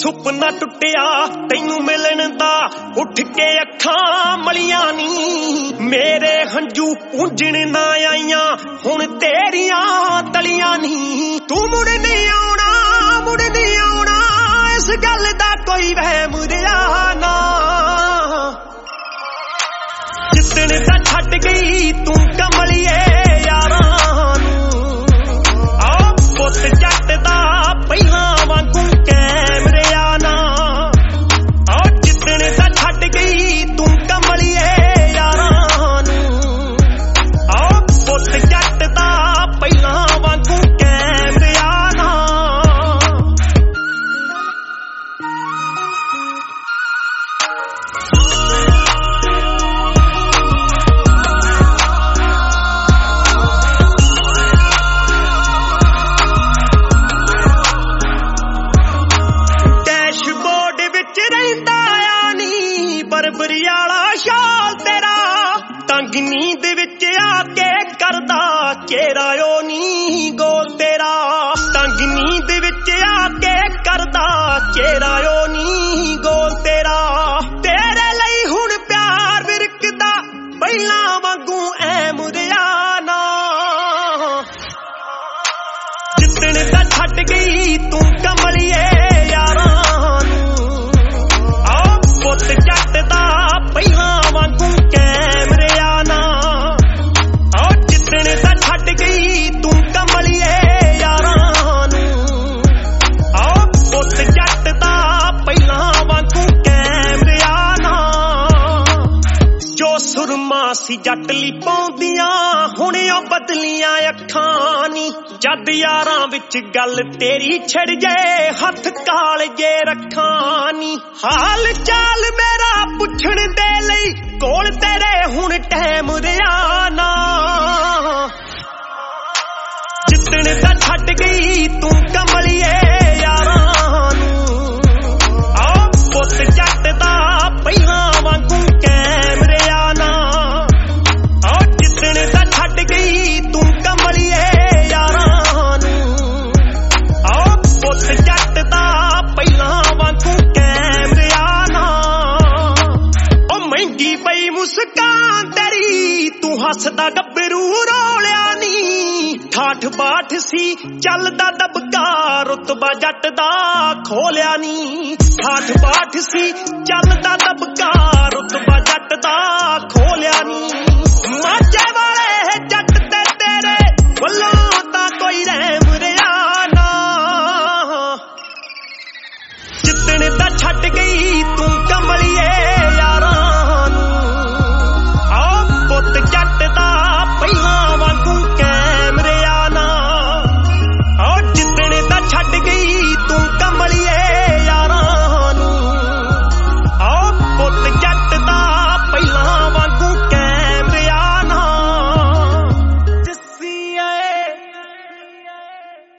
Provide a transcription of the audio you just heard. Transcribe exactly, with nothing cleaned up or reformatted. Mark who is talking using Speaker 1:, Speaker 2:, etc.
Speaker 1: ਸੁਪਨਾ ਟੁੱਟਿਆ ਤੈਨੂੰ ਮਿਲਣ ਦਾ, ਉੱਠ ਕੇ ਅੱਖਾਂ ਮਲੀਆਂ ਨੀ ਮੇਰੇ ਹੰਝੂ ਪੂੰਝਣ ਨਾ ਆਈਆਂ ਹੁਣ ਤੇਰੀਆਂ ਤਲੀਆਂ ਨੀ। ਤੂੰ ਮੁੜ ਨਹੀਂ ਆਉਣਾ ਮੁੜ ਨਹੀਂ ਆਉਣਾ ਇਸ ਗੱਲ ਦਾ ਕੋਈ ਵਹਿਮ ਰਿਹਾ ਨਾ। ਜਿੱਦਣ ਦਾ ਛੱਡ ਗਈ ਤੂੰ ਕਮਲੀਏ ਯਾਰਾਂ ਨੂੰ, ਆ ਪੁੱਤ ਜੱਟ ਦਾ ਪਹਿਲਾਂ ਵਾਂਗੂ ਕੈਮ ਰਿਹਾ ਨਾ। ਆ ਜਿੱਦਣ ਦਾ ਛੱਡ ਗਈ ਤੂੰ ਕਮਲੀਏ ਯਾਰਾਂ ਨੂੰ, ਆ ਪੁੱਤ ਜੱਟ ਦਾ ਪਹਿਲਾਂ ਵਾਂਗੂ ਕੈਮ ਰਿਹਾ ਨਾ। ਬਰਬਰੀ ਵਾਲਾ ਸ਼ਾਲ ਤੇਰਾ ਤੰਗ ਨੀਂਦ ਵਿੱਚ ਆ ਕੇ ਕਰਦਾ ਚਿਹਰਾ ਓ ਨੀ ਗੋਲ ਤੇਰਾ। ਤੰਗ ਨੀਂਦ ਵਿੱਚ ਆ ਕੇ ਕਰਦਾ ਚਿਹਰਾ ਓ ਨੀ ਗੋਲ ਤੇਰਾ। ਤੇਰੇ ਲਈ ਹੁਣ ਪਿਆਰ ਵਿਰਕਦਾ ਪਹਿਲਾਂ ਵਾਂਗੂ ਐ ਮੁਰਿਆ ਨਾ। ਜਿੱਦਣ ਦਾ ਛੱਡ ਗਈ ਤੂੰ ਕਮਲੀਏ ਯਾਰਾਂ ਨੂੰ, ਆ ਪੁੱਤ ਜੱਟ ਦਾ ਪਹਿਲਾਂ ਵਾਂਗੂ ਕੈਮ ਰਿਹਾ ਨਾ। ਆ ਜਿੱਦਣ ਦਾ ਛੱਡ ਗਈ ਤੂੰ ਕਮਲੀਏ ਯਾਰਾਂ ਨੂੰ, ਆ ਪੁੱਤ ਜੱਟ ਦਾ ਪਹਿਲਾਂ ਵਾਂਗੂ ਕੈਮ ਰਿਹਾ ਨਾ। ਜੋ ਸੁਰਮਾ ਸੀ ਜੱਟ ਲਈ ਪਾਉਂਦੀਆਂ ਹੁਣ ਉਹ ਬਦਲੀਆਂ ਅੱਖਾਂ ਨੀ। ਜਦ ਯਾਰਾਂ ਵਿੱਚ ਗੱਲ ਤੇਰੀ ਛਿੜ ਜੇ ਹੱਥ ਕਾਲ ਜੇ ਰੱਖਾਂ ਨੀ। ਹਾਲ ਚਾਲ ਮੇਰਾ ਪੁੱਛਣ ਦੇ ਲਈ ਕੋਲ ਤੇਰੇ ਹੁਣ ਟਾਈਮ ਰਿਹਾ ਨਾ। ਜਿੱਦਣ ਦਾ ਛੱਡ ਗਈ ਤੂੰ ਕਮਲੀਏ ਯਾਰਾਂ ਨੂੰ, ਆ ਪੁੱਤ ਜੱਟ ਦਾ ਪਹਿਲਾਂ ਵਾਂਗੂ ਕੈਮ ਰਿਹਾ ਨਾ। ਆ ਜਿੱਦਣ ਦਾ ਛੱਡ ਗਈ ਤੂੰ ਕਮਲੀਏ ਯਾਰਾਂ ਨੂੰ, ਆ ਪੁੱਤ ਜੱਟ ਦਾ ਪਹਿਲਾਂ ਵਾਂਗੂ ਕੈਮ ਰਿਹਾ ਨਾ। ਉਹ ਮਹਿੰਗੀ ਪਈ ਮੁਸਕਾਨ ਤੇਰੀ ਤੂੰ ਹੱਸਦਾ ਗੱਭਰੂ ਰੋਲਿਆ ਨੀ। ਠਾਠ ਬਾਠ ਸੀ ਚੱਲਦਾ ਦਬਕਾ ਰੁਤਬਾ ਜੱਟ ਦਾ ਖੋਲਿਆ ਨੀ। ਠਾਠ ਬਾਠ ਸੀ ਚੱਲਦਾ ਦਬਕਾ